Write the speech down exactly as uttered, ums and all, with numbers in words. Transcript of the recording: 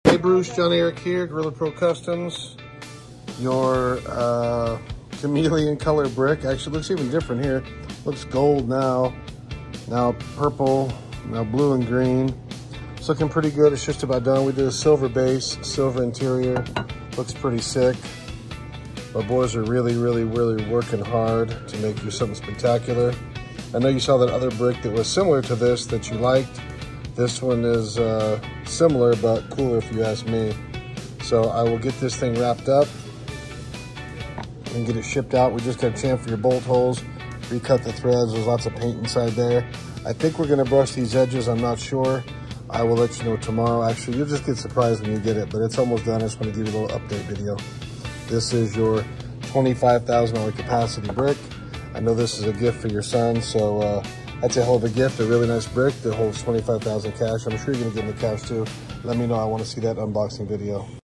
Hey Bruce, John Eric here, Gorilla Pro Customs. Your uh, chameleon color brick actually looks even different here. Looks gold now, now purple, now blue and green. It's looking pretty good. It's just about done. We did a silver base, silver interior. Looks pretty sick. Our boys are really, really, really working hard to make you something spectacular. I know you saw that other brick that was similar to this that you liked. This one is uh, similar, but cooler if you ask me. So I will get this thing wrapped up and get it shipped out. We just got to chamfer your bolt holes, recut the threads. There's lots of paint inside there. I think we're gonna brush these edges. I'm not sure. I will let you know tomorrow. Actually, you'll just get surprised when you get it, but it's almost done. I just want to give you a little update video. This is your twenty-five thousand dollar capacity brick. I know this is a gift for your son, so uh, that's a hell of a gift, a really nice brick that holds twenty-five thousand cash. I'm sure you're gonna give him the cash too. Let me know, I wanna see that unboxing video.